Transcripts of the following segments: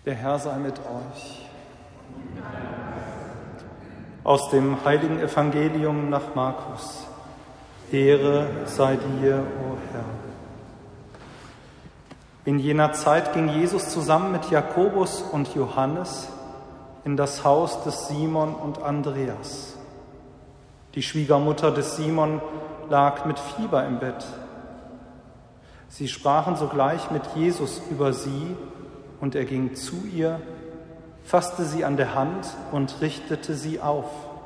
Der Herr sei mit euch. Aus dem heiligen Evangelium nach Markus. Ehre sei dir, o Herr. In jener Zeit ging Jesus zusammen mit Jakobus und Johannes in das Haus des Simon und Andreas. Die Schwiegermutter des Simon lag mit Fieber im Bett. Sie sprachen sogleich mit Jesus über sie, und er ging zu ihr, fasste sie an der Hand und richtete sie auf.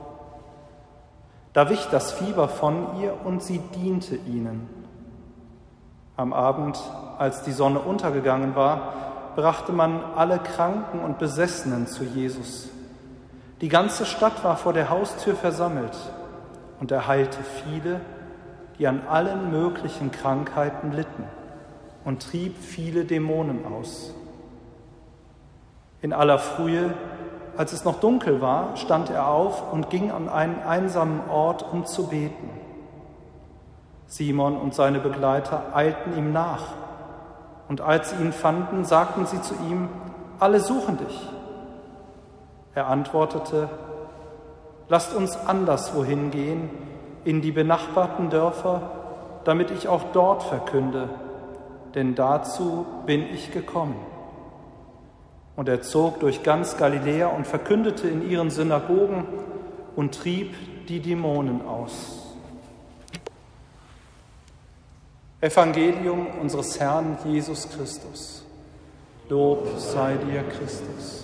Da wich das Fieber von ihr und sie diente ihnen. Am Abend, als die Sonne untergegangen war, brachte man alle Kranken und Besessenen zu Jesus. Die ganze Stadt war vor der Haustür versammelt, und er heilte viele, die an allen möglichen Krankheiten litten, und trieb viele Dämonen aus. In aller Frühe, als es noch dunkel war, stand er auf und ging an einen einsamen Ort, um zu beten. Simon und seine Begleiter eilten ihm nach, und als sie ihn fanden, sagten sie zu ihm: Alle suchen dich. Er antwortete: Lasst uns anderswohin gehen, in die benachbarten Dörfer, damit ich auch dort verkünde, denn dazu bin ich gekommen. Und er zog durch ganz Galiläa und verkündete in ihren Synagogen und trieb die Dämonen aus. Evangelium unseres Herrn Jesus Christus. Lob sei dir, Christus.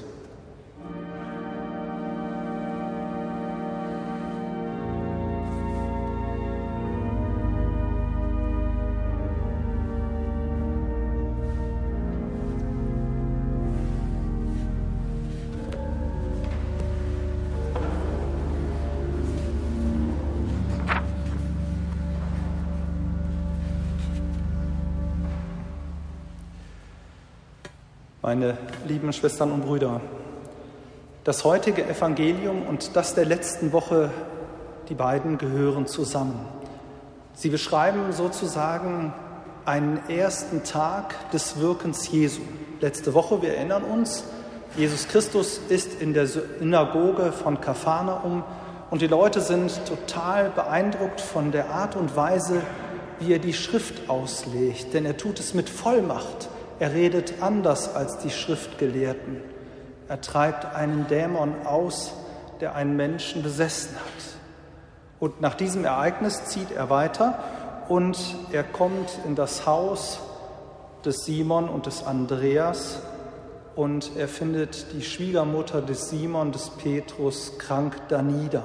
Meine lieben Schwestern und Brüder, das heutige Evangelium und das der letzten Woche, die beiden gehören zusammen. Sie beschreiben sozusagen einen ersten Tag des Wirkens Jesu. Letzte Woche, wir erinnern uns, Jesus Christus ist in der Synagoge von Kapharnaum und die Leute sind total beeindruckt von der Art und Weise, wie er die Schrift auslegt, denn er tut es mit Vollmacht. Er redet anders als die Schriftgelehrten. Er treibt einen Dämon aus, der einen Menschen besessen hat. Und nach diesem Ereignis zieht er weiter und er kommt in das Haus des Simon und des Andreas und er findet die Schwiegermutter des Simon, des Petrus, krank danieder.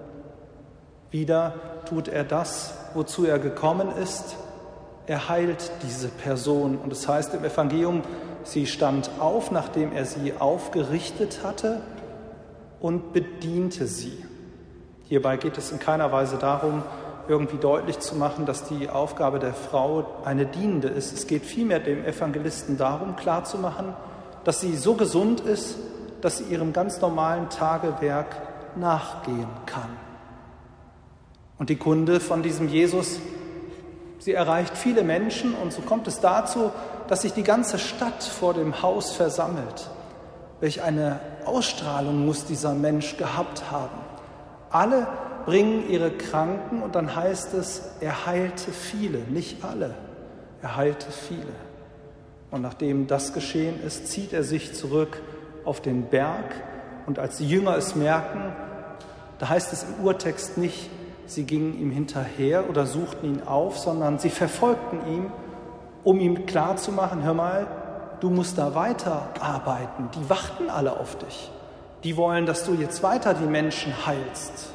Wieder tut er das, wozu er gekommen ist. Er heilt diese Person und es heißt im Evangelium, sie stand auf, nachdem er sie aufgerichtet hatte und bediente sie. Hierbei geht es in keiner Weise darum, irgendwie deutlich zu machen, dass die Aufgabe der Frau eine dienende ist. Es geht vielmehr dem Evangelisten darum, klarzumachen, dass sie so gesund ist, dass sie ihrem ganz normalen Tagewerk nachgehen kann. Und die Kunde von diesem Jesus, sie erreicht viele Menschen und so kommt es dazu, dass sich die ganze Stadt vor dem Haus versammelt. Welch eine Ausstrahlung muss dieser Mensch gehabt haben. Alle bringen ihre Kranken und dann heißt es, er heilte viele, nicht alle, er heilte viele. Und nachdem das geschehen ist, zieht er sich zurück auf den Berg und als die Jünger es merken, da heißt es im Urtext nicht, sie gingen ihm hinterher oder suchten ihn auf, sondern sie verfolgten ihn, um ihm klarzumachen, hör mal, du musst da weiterarbeiten. Die warten alle auf dich. Die wollen, dass du jetzt weiter die Menschen heilst.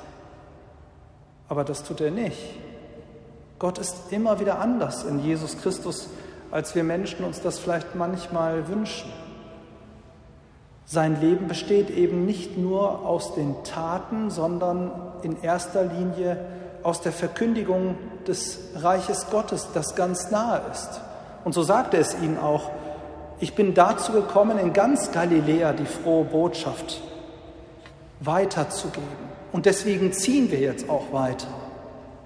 Aber das tut er nicht. Gott ist immer wieder anders in Jesus Christus, als wir Menschen uns das vielleicht manchmal wünschen. Sein Leben besteht eben nicht nur aus den Taten, sondern in erster Linie aus der Verkündigung des Reiches Gottes, das ganz nahe ist. Und so sagte es ihnen auch, ich bin dazu gekommen, in ganz Galiläa die frohe Botschaft weiterzugeben. Und deswegen ziehen wir jetzt auch weiter.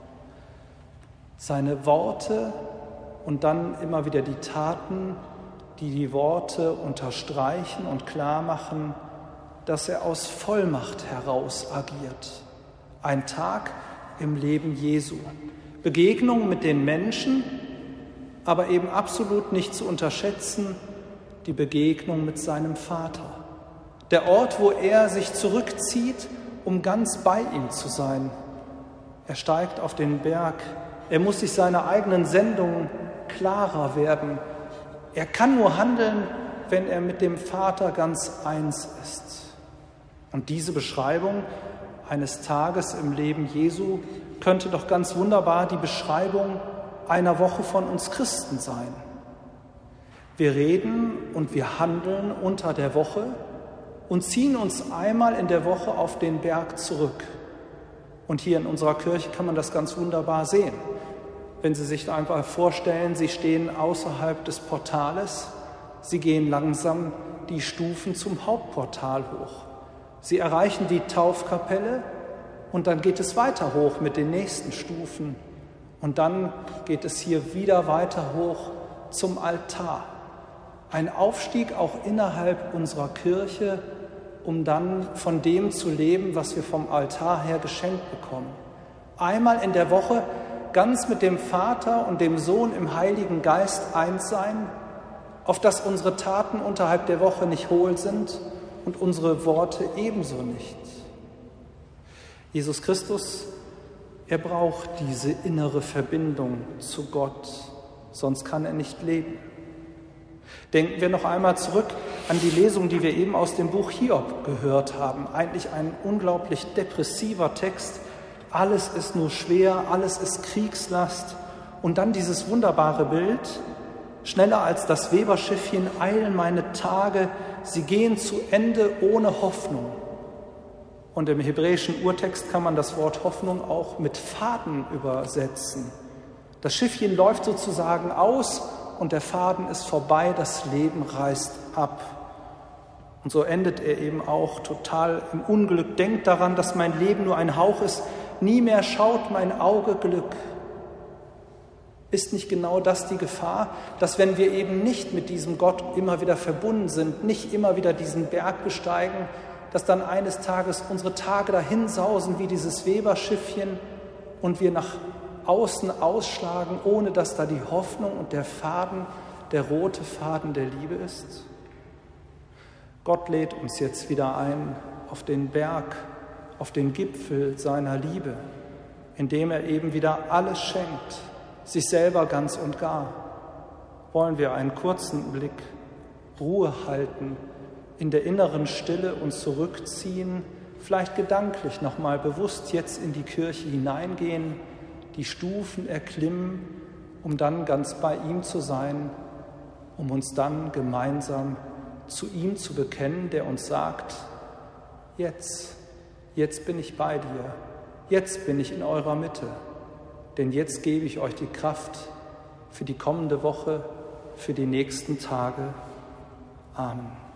Seine Worte und dann immer wieder die Taten, die die Worte unterstreichen und klarmachen, dass er aus Vollmacht heraus agiert. Ein Tag im Leben Jesu. Begegnung mit den Menschen, aber eben absolut nicht zu unterschätzen, die Begegnung mit seinem Vater. Der Ort, wo er sich zurückzieht, um ganz bei ihm zu sein. Er steigt auf den Berg. Er muss sich seiner eigenen Sendung klarer werden. Er kann nur handeln, wenn er mit dem Vater ganz eins ist. Und diese Beschreibung eines Tages im Leben Jesu könnte doch ganz wunderbar die Beschreibung einer Woche von uns Christen sein. Wir reden und wir handeln unter der Woche und ziehen uns einmal in der Woche auf den Berg zurück. Und hier in unserer Kirche kann man das ganz wunderbar sehen. Wenn Sie sich einfach vorstellen, Sie stehen außerhalb des Portales, Sie gehen langsam die Stufen zum Hauptportal hoch. Sie erreichen die Taufkapelle und dann geht es weiter hoch mit den nächsten Stufen. Und dann geht es hier wieder weiter hoch zum Altar. Ein Aufstieg auch innerhalb unserer Kirche, um dann von dem zu leben, was wir vom Altar her geschenkt bekommen. Einmal in der Woche ganz mit dem Vater und dem Sohn im Heiligen Geist eins sein, auf dass unsere Taten unterhalb der Woche nicht hohl sind und unsere Worte ebenso nicht. Jesus Christus, er braucht diese innere Verbindung zu Gott, sonst kann er nicht leben. Denken wir noch einmal zurück an die Lesung, die wir eben aus dem Buch Hiob gehört haben. Eigentlich ein unglaublich depressiver Text. Alles ist nur schwer, alles ist Kriegslast. Und dann dieses wunderbare Bild: Schneller als das Weberschiffchen eilen meine Tage, sie gehen zu Ende ohne Hoffnung. Und im hebräischen Urtext kann man das Wort Hoffnung auch mit Faden übersetzen. Das Schiffchen läuft sozusagen aus und der Faden ist vorbei, das Leben reißt ab. Und so endet er eben auch total im Unglück. Denkt daran, dass mein Leben nur ein Hauch ist, nie mehr schaut mein Auge Glück. Ist nicht genau das die Gefahr, dass wenn wir eben nicht mit diesem Gott immer wieder verbunden sind, nicht immer wieder diesen Berg besteigen, dass dann eines Tages unsere Tage dahin sausen wie dieses Weberschiffchen und wir nach außen ausschlagen, ohne dass da die Hoffnung und der Faden, der rote Faden der Liebe ist? Gott lädt uns jetzt wieder ein auf den Berg, auf den Gipfel seiner Liebe, indem er eben wieder alles schenkt, sich selber ganz und gar. Wollen wir einen kurzen Blick, Ruhe halten, in der inneren Stille uns zurückziehen, vielleicht gedanklich nochmal bewusst jetzt in die Kirche hineingehen, die Stufen erklimmen, um dann ganz bei ihm zu sein, um uns dann gemeinsam zu ihm zu bekennen, der uns sagt: Jetzt bin ich bei dir, jetzt bin ich in eurer Mitte, denn jetzt gebe ich euch die Kraft für die kommende Woche, für die nächsten Tage. Amen.